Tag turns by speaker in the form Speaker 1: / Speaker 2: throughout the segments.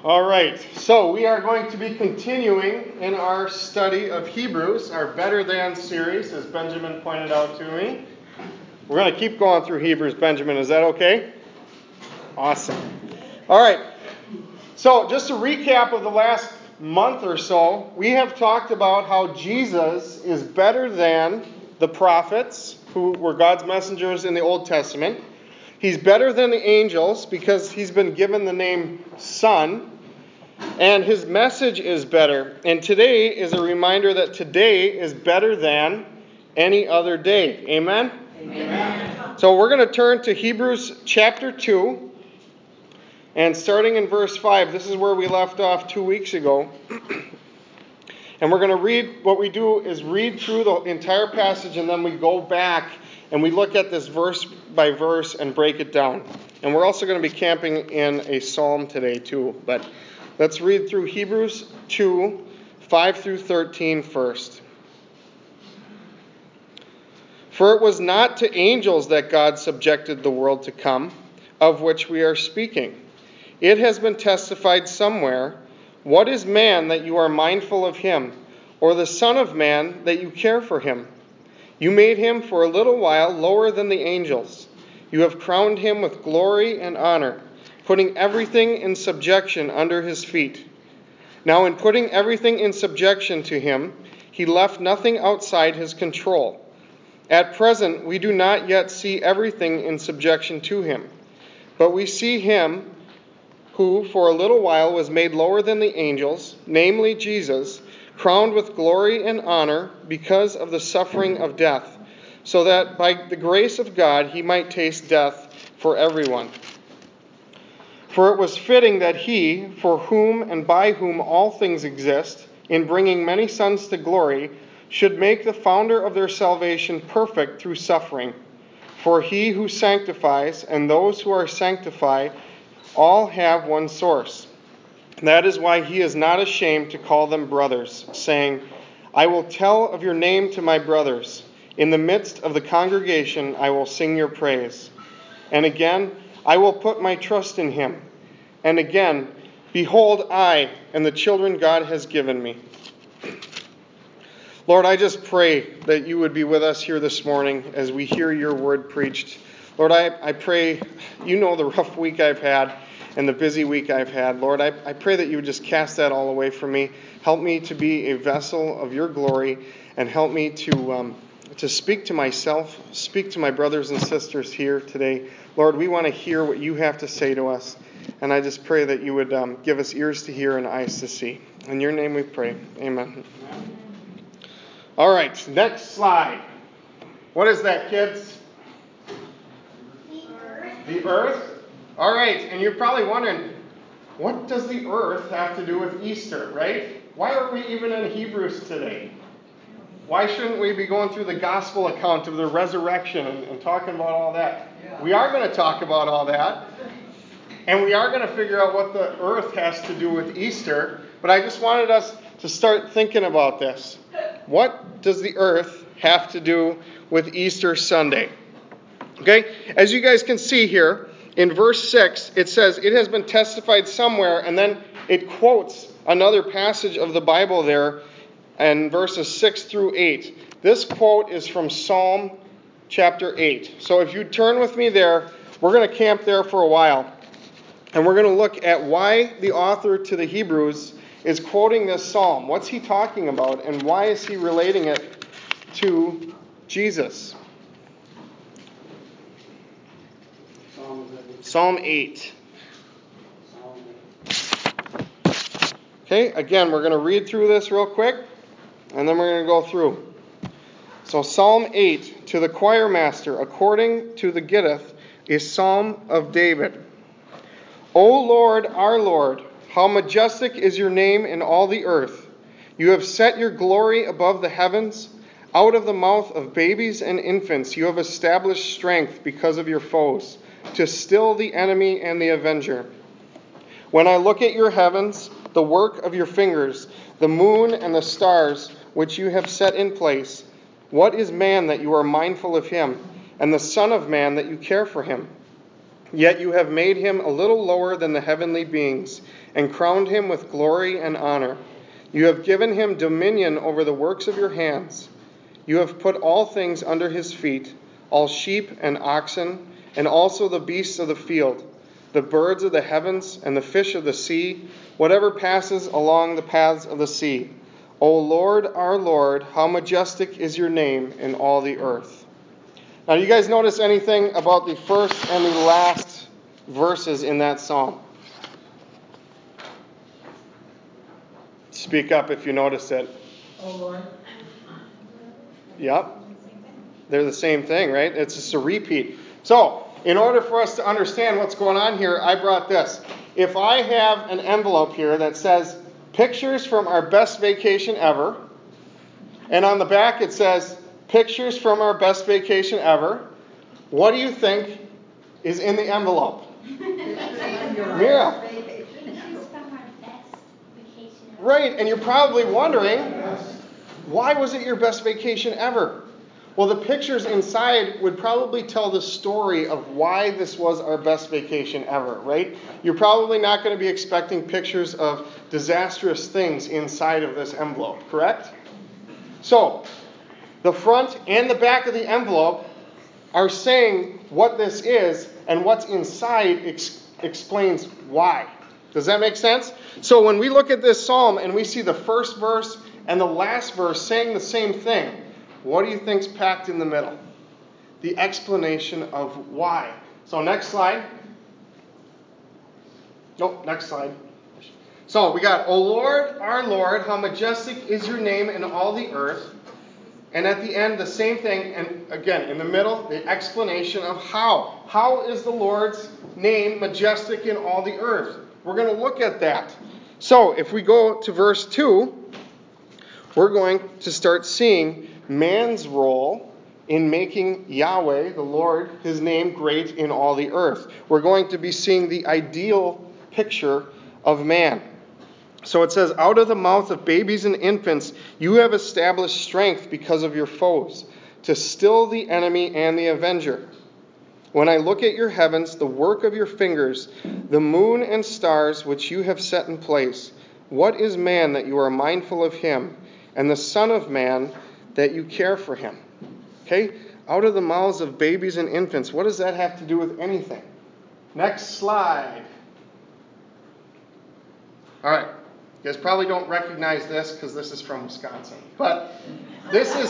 Speaker 1: All right, so we are going to be continuing in our study of Hebrews, our Better Than series, as Benjamin pointed out to me. We're going to keep going through Hebrews, Benjamin. Is that okay? Awesome. All right, so just a recap of the last month or so, we have talked about how Jesus is better than the prophets, who were God's messengers in the Old Testament. He's better than the angels because he's been given the name Son. And his message is better. And today is a reminder that today is better than any other day. Amen? Amen. So we're going to turn to Hebrews chapter 2. And starting in verse 5, this is where we left off 2 weeks ago. And we're going to read, what we do is read through the entire passage and then we go back and we look at this verse by verse and break it down. And we're also going to be camping in a psalm today too. But let's read through Hebrews 2, 5 through 13 first. For it was not to angels that God subjected the world to come, of which we are speaking. It has been testified somewhere, what is man that you are mindful of him, or the son of man that you care for him? You made him for a little while lower than the angels. You have crowned him with glory and honor, putting everything in subjection under his feet. Now in putting everything in subjection to him, he left nothing outside his control. At present, we do not yet see everything in subjection to him, but we see him who for a little while was made lower than the angels, namely Jesus, crowned with glory and honor because of the suffering of death, so that by the grace of God he might taste death for everyone. For it was fitting that he, for whom and by whom all things exist, in bringing many sons to glory, should make the founder of their salvation perfect through suffering. For he who sanctifies and those who are sanctified all have one source. That is why he is not ashamed to call them brothers, saying, I will tell of your name to my brothers. In the midst of the congregation I will sing your praise. And again, I will put my trust in him. And again, behold, I and the children God has given me. Lord, I just pray that you would be with us here this morning as we hear your word preached. Lord, I pray, you know the rough week I've had and the busy week I've had. Lord, I pray that you would just cast that all away from me. Help me to be a vessel of your glory and help me to speak to myself, speak to my brothers and sisters here today. Lord, we want to hear what you have to say to us. And I just pray that you would give us ears to hear and eyes to see. In your name we pray. Amen. All right, next slide. What is that, kids? The earth? All right, and you're probably wondering, what does the earth have to do with Easter, right? Why are we even in Hebrews today? Why shouldn't we be going through the gospel account of the resurrection and talking about all that? Yeah. We are going to talk about all that. And we are going to figure out what the earth has to do with Easter. But I just wanted us to start thinking about this. What does the earth have to do with Easter Sunday? Okay, as you guys can see here, in verse 6, it says, it has been testified somewhere, and then it quotes another passage of the Bible there in verses 6 through 8. This quote is from Psalm chapter 8. So if you turn with me there, we're going to camp there for a while. And we're going to look at why the author to the Hebrews is quoting this psalm. What's he talking about, and why is he relating it to Jesus? Psalm 8. Okay, again, we're going to read through this real quick, and then we're going to go through. So Psalm 8, to the choir master, according to the Gittith, a psalm of David. O Lord, our Lord, how majestic is your name in all the earth. You have set your glory above the heavens. Out of the mouth of babies and infants you have established strength because of your foes, to still the enemy and the avenger. When I look at your heavens, the work of your fingers, the moon and the stars which you have set in place, what is man that you are mindful of him, and the son of man that you care for him? Yet you have made him a little lower than the heavenly beings, and crowned him with glory and honor. You have given him dominion over the works of your hands. You have put all things under his feet, all sheep and oxen, and also the beasts of the field, the birds of the heavens, and the fish of the sea, whatever passes along the paths of the sea. O Lord, our Lord, how majestic is your name in all the earth. Now, do you guys notice anything about the first and the last verses in that psalm? Speak up if you notice it.
Speaker 2: Oh Lord.
Speaker 1: Yep. They're the same thing, right? It's just a repeat. So, in order for us to understand what's going on here, I brought this. If I have an envelope here that says, pictures from our best vacation ever, and on the back it says, pictures from our best vacation ever, what do you think is in the envelope? Mira. Right, and you're probably wondering, why was it your best vacation ever? Well, the pictures inside would probably tell the story of why this was our best vacation ever, right? You're probably not going to be expecting pictures of disastrous things inside of this envelope, correct? So, the front and the back of the envelope are saying what this is, and what's inside explains why. Does that make sense? So when we look at this psalm and we see the first verse and the last verse saying the same thing, what do you think's packed in the middle? The explanation of why. So next slide. Nope, next slide. So we got, O Lord, our Lord, how majestic is your name in all the earth. And at the end, the same thing. And again, in the middle, the explanation of how. How is the Lord's name majestic in all the earth? We're going to look at that. So if we go to verse 2, we're going to start seeing man's role in making Yahweh, the Lord, his name great in all the earth. We're going to be seeing the ideal picture of man. So it says, out of the mouth of babies and infants, you have established strength because of your foes, to still the enemy and the avenger. When I look at your heavens, the work of your fingers, the moon and stars which you have set in place, what is man that you are mindful of him, and the son of man that you care for him? Okay? Out of the mouths of babies and infants. What does that have to do with anything? Next slide. All right. You guys probably don't recognize this because this is from Wisconsin. But this is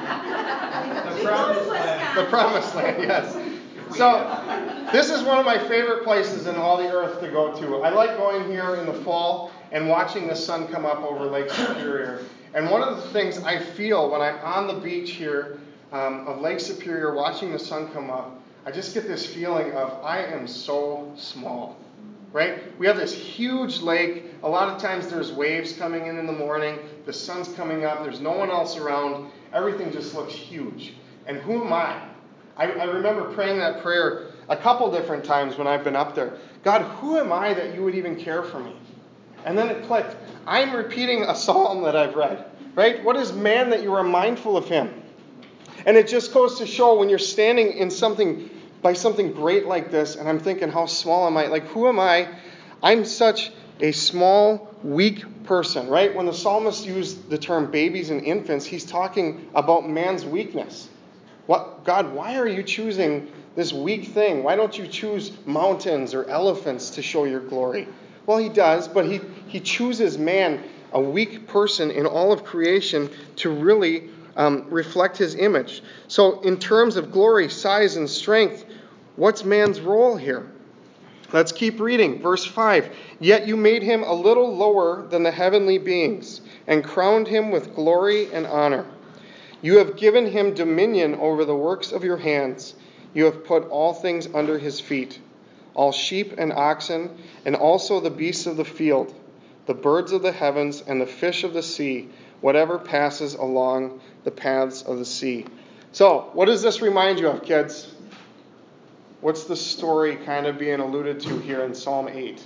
Speaker 1: the promised land, yes. So this is one of my favorite places in all the earth to go to. I like going here in the fall and watching the sun come up over Lake Superior. And one of the things I feel when I'm on the beach here of Lake Superior watching the sun come up, I just get this feeling of I am so small. Right? We have this huge lake. A lot of times there's waves coming in the morning. The sun's coming up. There's no one else around. Everything just looks huge. And who am I? I remember praying that prayer a couple different times when I've been up there. God, who am I that you would even care for me? And then it clicked. I'm repeating a psalm that I've read. Right? What is man that you are mindful of him? And it just goes to show when you're standing in something by something great like this, and I'm thinking, how small am I? Like, who am I? I'm such a small, weak person, right? When the psalmist used the term babies and infants, he's talking about man's weakness. What, God, why are you choosing this weak thing? Why don't you choose mountains or elephants to show your glory? Well, he does, but he chooses man, a weak person in all of creation, to really reflect his image. So in terms of glory, size, and strength, what's man's role here? Let's keep reading. Verse 5. Yet you made him a little lower than the heavenly beings, and crowned him with glory and honor. You have given him dominion over the works of your hands. You have put all things under his feet, all sheep and oxen, and also the beasts of the field, the birds of the heavens, and the fish of the sea, whatever passes along the paths of the sea. So, what does this remind you of, kids? What's the story kind of being alluded to here in Psalm 8?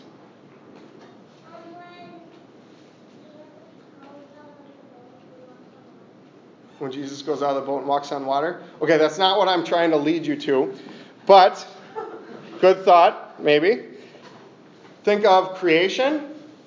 Speaker 1: When Jesus goes out of the boat and walks on water? Okay, that's not what I'm trying to lead you to. But, good thought, maybe. Think of creation.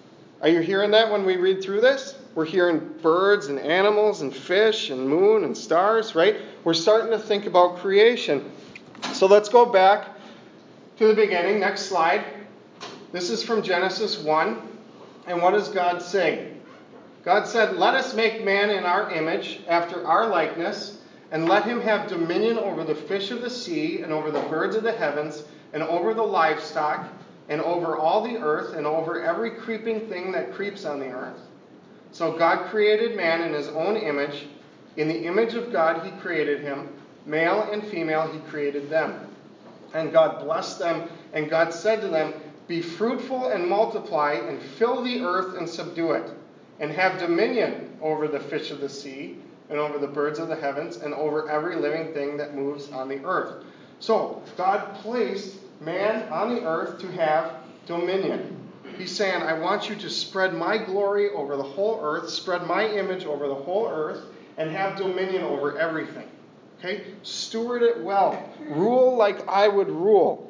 Speaker 1: Are you hearing that when we read through this? We're hearing birds and animals and fish and moon and stars, right? We're starting to think about creation. So let's go back to the beginning. Next slide. This is from Genesis 1. And what does God say? God said, "Let us make man in our image, after our likeness, and let him have dominion over the fish of the sea, and over the birds of the heavens, and over the livestock, and over all the earth, and over every creeping thing that creeps on the earth." So God created man in his own image. In the image of God he created him. Male and female he created them. And God blessed them, and God said to them, "Be fruitful and multiply, and fill the earth and subdue it, and have dominion over the fish of the sea, and over the birds of the heavens, and over every living thing that moves on the earth." So God placed man on the earth to have dominion. He's saying, I want you to spread my glory over the whole earth, spread my image over the whole earth, and have dominion over everything. Okay? Steward it well. Rule like I would rule.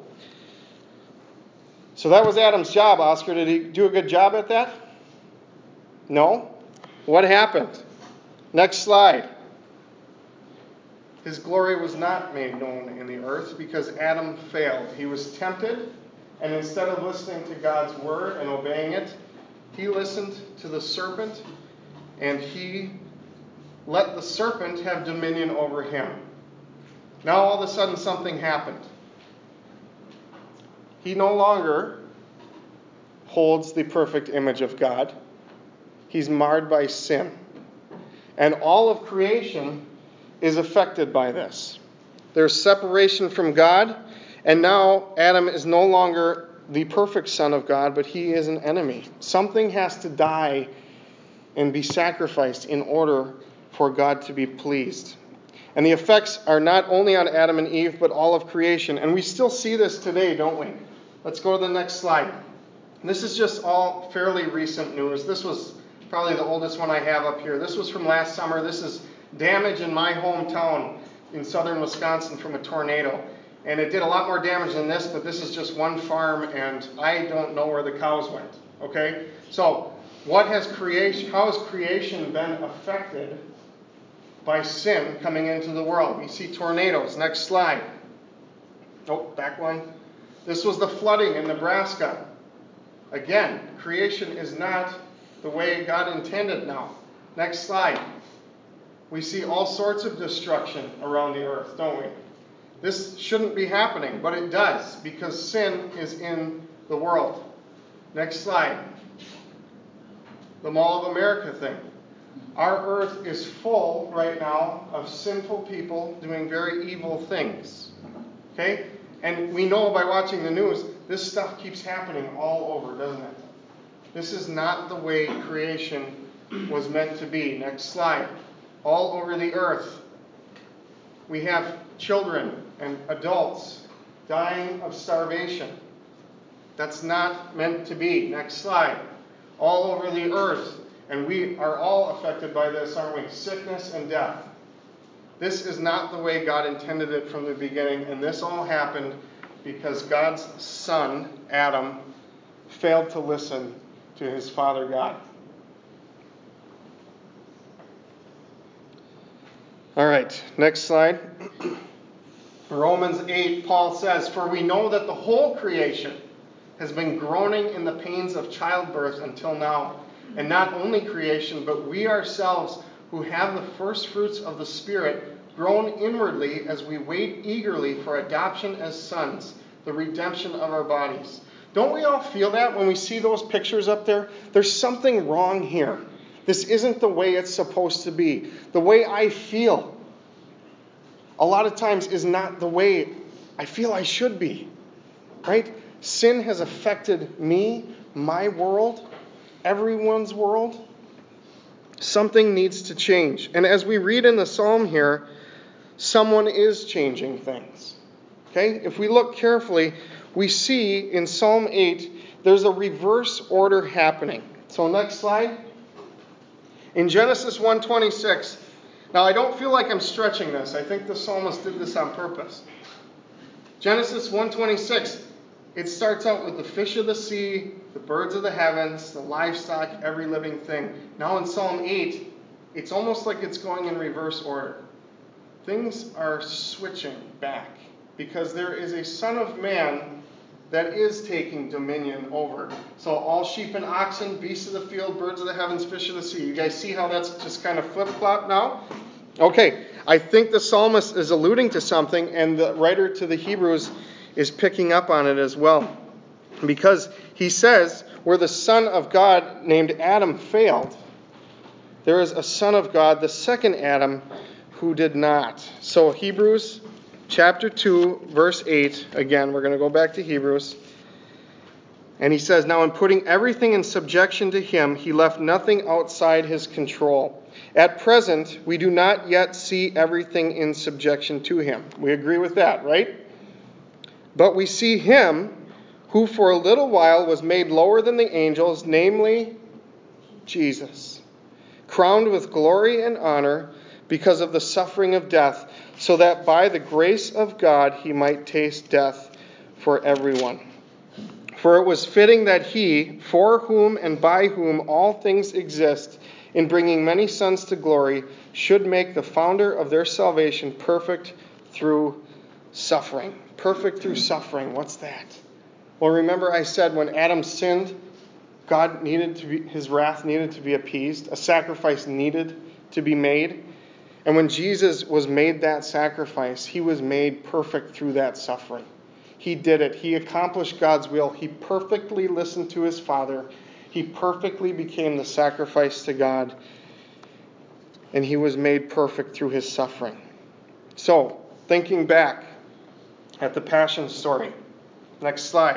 Speaker 1: So that was Adam's job, Oscar. Did he do a good job at that? No? What happened? Next slide. His glory was not made known in the earth because Adam failed. He was tempted, and instead of listening to God's word and obeying it, he listened to the serpent, and he let the serpent have dominion over him. Now all of a sudden something happened. He no longer holds the perfect image of God. He's marred by sin. And all of creation is affected by this. There's separation from God, and now Adam is no longer the perfect son of God, but he is an enemy. Something has to die and be sacrificed in order for God to be pleased. And the effects are not only on Adam and Eve, but all of creation. And we still see this today, don't we? Let's go to the next slide. This is just all fairly recent news. This was probably the oldest one I have up here. This was from last summer. This is damage in my hometown in southern Wisconsin from a tornado. And it did a lot more damage than this, but this is just one farm, and I don't know where the cows went. Okay? So, how has creation been affected by sin coming into the world? You see tornadoes. Next slide. Oh, back one. This was the flooding in Nebraska. Again, creation is not the way God intended now. Next slide. We see all sorts of destruction around the earth, don't we? This shouldn't be happening, but it does because sin is in the world. Next slide. The Mall of America thing. Our earth is full right now of sinful people doing very evil things. Okay? And we know by watching the news, this stuff keeps happening all over, doesn't it? This is not the way creation was meant to be. Next slide. All over the earth, we have children and adults dying of starvation. That's not meant to be. Next slide. All over the earth, and we are all affected by this, aren't we? Sickness and death. This is not the way God intended it from the beginning, and this all happened because God's son, Adam, failed to listen to his father God. All right, next slide. Romans 8, Paul says, "For we know that the whole creation has been groaning in the pains of childbirth until now. And not only creation, but we ourselves who have the first fruits of the Spirit groan inwardly as we wait eagerly for adoption as sons, the redemption of our bodies." Don't we all feel that when we see those pictures up there? There's something wrong here. This isn't the way it's supposed to be. The way I feel a lot of times is not the way I feel I should be. Right? Sin has affected me, my world, everyone's world. Something needs to change. And as we read in the psalm here, someone is changing things. Okay? If we look carefully, we see in Psalm 8, there's a reverse order happening. So next slide. In Genesis 1:26, now I don't feel like I'm stretching this. I think the psalmist did this on purpose. Genesis 1:26, It starts out with the fish of the sea, the birds of the heavens, the livestock, every living thing. Now in Psalm 8, it's almost like it's going in reverse order. Things are switching back because there is a Son of Man that is taking dominion over. So all sheep and oxen, beasts of the field, birds of the heavens, fish of the sea. You guys see how that's just kind of flip-flop now? Okay, I think the psalmist is alluding to something, and the writer to the Hebrews is picking up on it as well. Because he says, where the Son of God named Adam failed, there is a Son of God, the second Adam, who did not. So Hebrews chapter 2, verse 8, again, we're going to go back to Hebrews. And he says, now in putting everything in subjection to him, he left nothing outside his control. At present, we do not yet see everything in subjection to him. We agree with that, right? But we see him who for a little while was made lower than the angels, namely Jesus, crowned with glory and honor because of the suffering of death, so that by the grace of God he might taste death for everyone. For it was fitting that he, for whom and by whom all things exist, in bringing many sons to glory, should make the founder of their salvation perfect through suffering. Perfect through suffering. What's that? Well, remember I said when Adam sinned, his wrath needed to be appeased. A sacrifice needed to be made. And when Jesus was made that sacrifice, he was made perfect through that suffering. He did it. He accomplished God's will. He perfectly listened to his Father. He perfectly became the sacrifice to God. And he was made perfect through his suffering. So, thinking back at the Passion story. Next slide.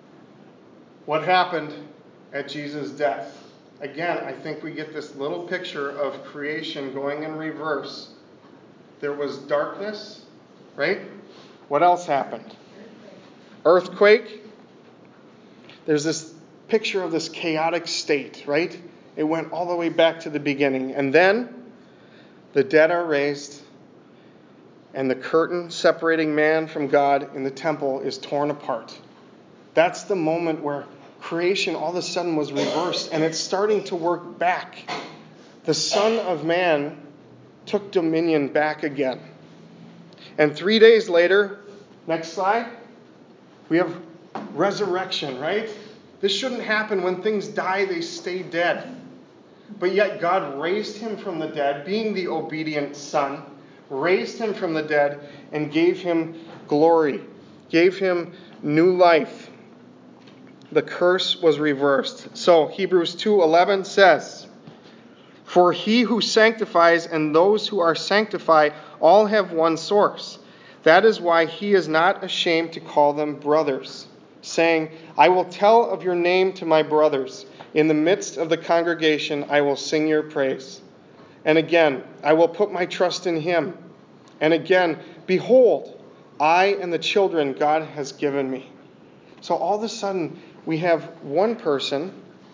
Speaker 1: What happened at Jesus' death? Again, I think we get this little picture of creation going in reverse. There was darkness, right? What else happened? Earthquake. There's this picture of this chaotic state, right? It went all the way back to the beginning. And then the dead are raised, and the curtain separating man from God in the temple is torn apart. That's the moment where creation all of a sudden was reversed, and it's starting to work back. The Son of Man took dominion back again. And 3 days later, next slide, we have resurrection, right? This shouldn't happen. When things die, they stay dead. But yet God raised him from the dead, being the obedient Son, raised him from the dead and gave him glory, gave him new life. The curse was reversed. So Hebrews 2:11 says, for he who sanctifies and those who are sanctified all have one source. That is why he is not ashamed to call them brothers, saying, I will tell of your name to my brothers. In the midst of the congregation I will sing your praise. And again, I will put my trust in him. And again, behold, I and the children God has given me. So all of a sudden, we have one person,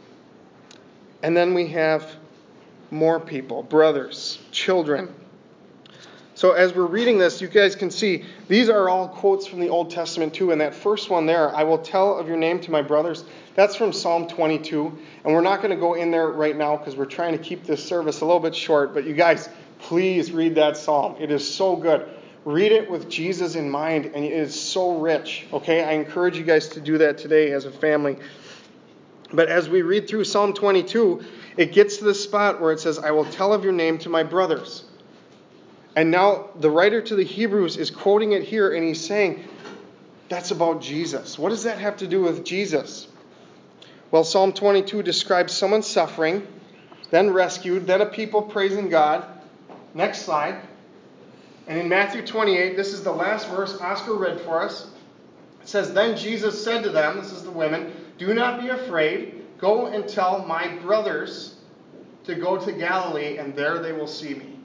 Speaker 1: and then we have more people, brothers, children. So as we're reading this, you guys can see these are all quotes from the Old Testament too. And that first one there, I will tell of your name to my brothers, that's from Psalm 22. And we're not going to go in there right now because we're trying to keep this service a little bit short. But you guys, please read that psalm. It is so good. Read it with Jesus in mind, and it is so rich. Okay, I encourage you guys to do that today as a family. But as we read through Psalm 22, it gets to the spot where it says, I will tell of your name to my brothers. And now the writer to the Hebrews is quoting it here, and he's saying, that's about Jesus. What does that have to do with Jesus? Well, Psalm 22 describes someone suffering, then rescued, then a people praising God. Next slide. And in Matthew 28, this is the last verse Oscar read for us. It says, then Jesus said to them, this is the women, do not be afraid. Go and tell my brothers to go to Galilee, and there they will see me.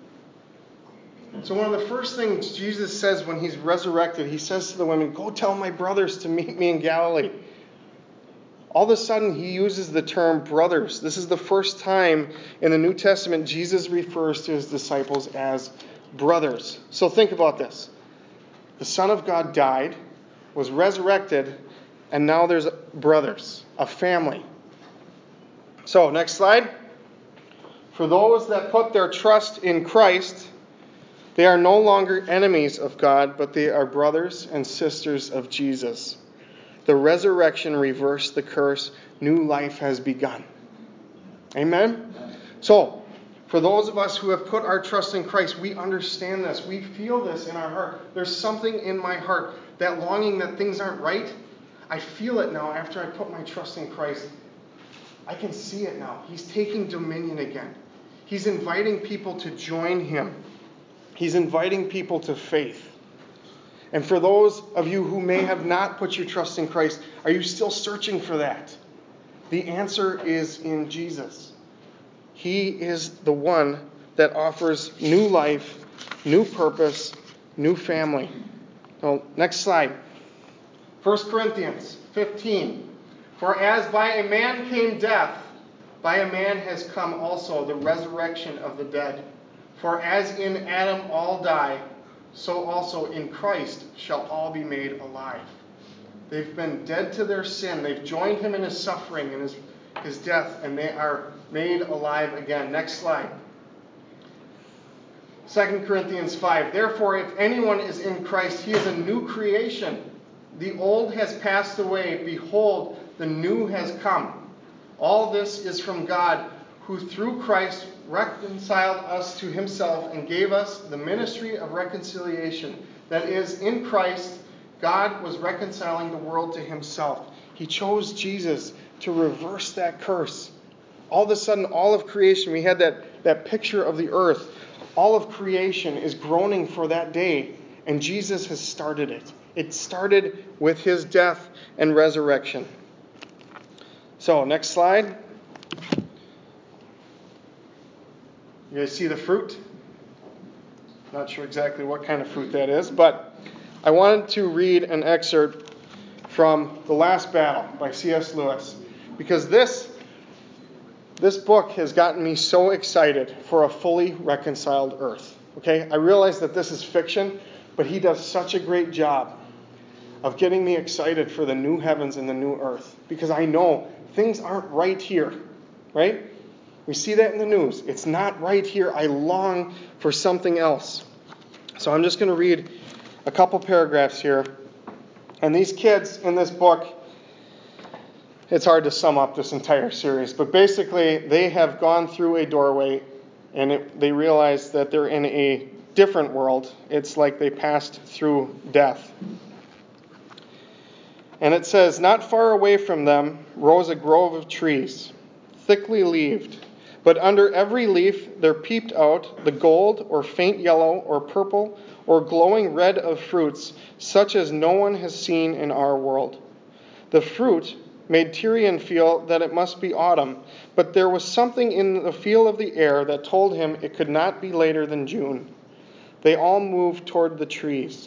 Speaker 1: So one of the first things Jesus says when he's resurrected, he says to the women, go tell my brothers to meet me in Galilee. All of a sudden, he uses the term brothers. This is the first time in the New Testament Jesus refers to his disciples as brothers. So think about this. The Son of God died, was resurrected, And now there's brothers, a family. So, next slide. For those that put their trust in Christ, they are no longer enemies of God, but they are brothers and sisters of Jesus. The resurrection reversed the curse. New life has begun. Amen? So, for those of us who have put our trust in Christ, we understand this. We feel this in our heart. There's something in my heart, that longing that things aren't right. I feel it now after I put my trust in Christ. I can see it now. He's taking dominion again. He's inviting people to join him. He's inviting people to faith. And for those of you who may have not put your trust in Christ, are you still searching for that? The answer is in Jesus. He is the one that offers new life, new purpose, new family. Well, next slide. 1 Corinthians 15. For as by a man came death, by a man has come also the resurrection of the dead. For as in Adam all die, so also in Christ shall all be made alive. They've been dead to their sin. They've joined him in his suffering and his death, and they are made alive again. Next slide. 2 Corinthians 5. Therefore, if anyone is in Christ, he is a new creation. The old has passed away. Behold, the new has come. All this is from God, who through Christ reconciled us to himself and gave us the ministry of reconciliation. That is, in Christ, God was reconciling the world to himself. He chose Jesus to reverse that curse. All of a sudden, all of creation, we had that picture of the earth. All of creation is groaning for that day, and Jesus has started it. It started with his death and resurrection. So, next slide. You guys see the fruit? Not sure exactly what kind of fruit that is, but I wanted to read an excerpt from The Last Battle by C.S. Lewis, because this book has gotten me so excited for a fully reconciled earth. Okay? I realize that this is fiction, but he does such a great job of getting me excited for the new heavens and the new earth, because I know things aren't right here, right? We see that in the news. It's not right here. I long for something else. So I'm just going to read a couple paragraphs here. And these kids in this book, it's hard to sum up this entire series, but basically they have gone through a doorway and they realize that they're in a different world. It's like they passed through death. And it says, not far away from them rose a grove of trees, thickly leaved. But under every leaf there peeped out the gold or faint yellow or purple or glowing red of fruits, such as no one has seen in our world. The fruit made Tyrion feel that it must be autumn, but there was something in the feel of the air that told him it could not be later than June. They all moved toward the trees.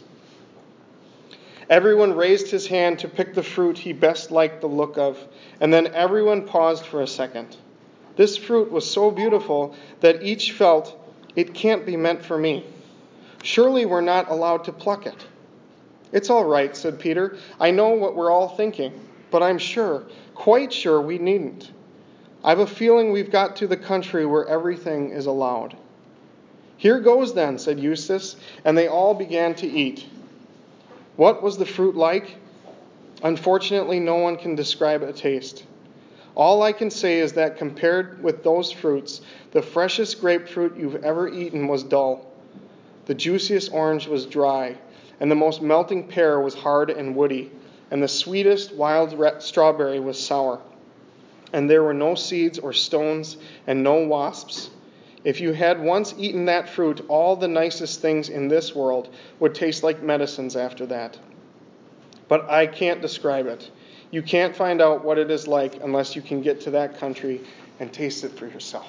Speaker 1: Everyone raised his hand to pick the fruit he best liked the look of, and then everyone paused for a second. This fruit was so beautiful that each felt, it can't be meant for me. Surely we're not allowed to pluck it. It's all right, said Peter. I know what we're all thinking, but I'm sure, quite sure we needn't. I've a feeling we've got to the country where everything is allowed. Here goes then, said Eustace, and they all began to eat. What was the fruit like? Unfortunately, no one can describe a taste. All I can say is that compared with those fruits, the freshest grapefruit you've ever eaten was dull. The juiciest orange was dry, and the most melting pear was hard and woody, and the sweetest wild strawberry was sour. And there were no seeds or stones and no wasps. If you had once eaten that fruit, all the nicest things in this world would taste like medicines after that. But I can't describe it. You can't find out what it is like unless you can get to that country and taste it for yourself.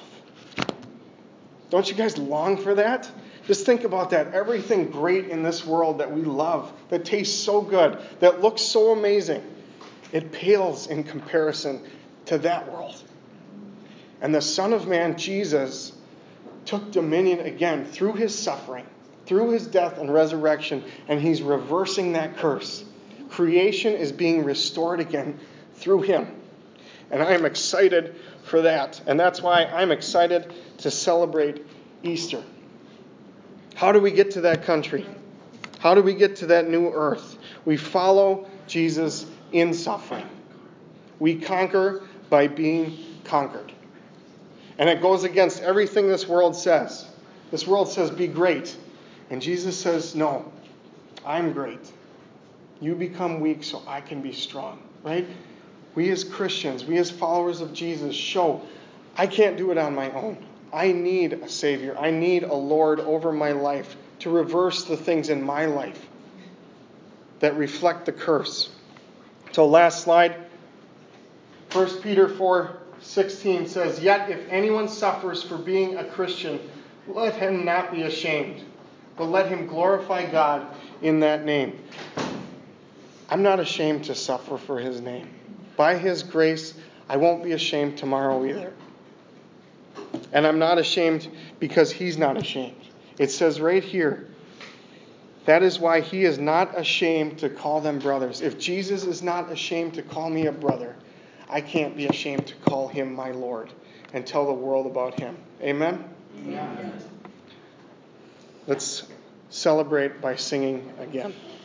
Speaker 1: Don't you guys long for that? Just think about that. Everything great in this world that we love, that tastes so good, that looks so amazing, it pales in comparison to that world. And the Son of Man, Jesus, took dominion again through his suffering, through his death and resurrection, and he's reversing that curse. Creation is being restored again through him. And I am excited for that. And that's why I'm excited to celebrate Easter. How do we get to that country? How do we get to that new earth? We follow Jesus in suffering. We conquer by being conquered. And it goes against everything this world says. This world says, be great. And Jesus says, no, I'm great. You become weak so I can be strong. Right? We as Christians, we as followers of Jesus show I can't do it on my own. I need a Savior. I need a Lord over my life to reverse the things in my life that reflect the curse. So last slide. 1 Peter 4:16 says, yet if anyone suffers for being a Christian, let him not be ashamed, but let him glorify God in that name. I'm not ashamed to suffer for his name. By his grace, I won't be ashamed tomorrow either. And I'm not ashamed because he's not ashamed. It says right here, that is why he is not ashamed to call them brothers. If Jesus is not ashamed to call me a brother, I can't be ashamed to call him my Lord and tell the world about him. Amen? Amen. Let's celebrate by singing again.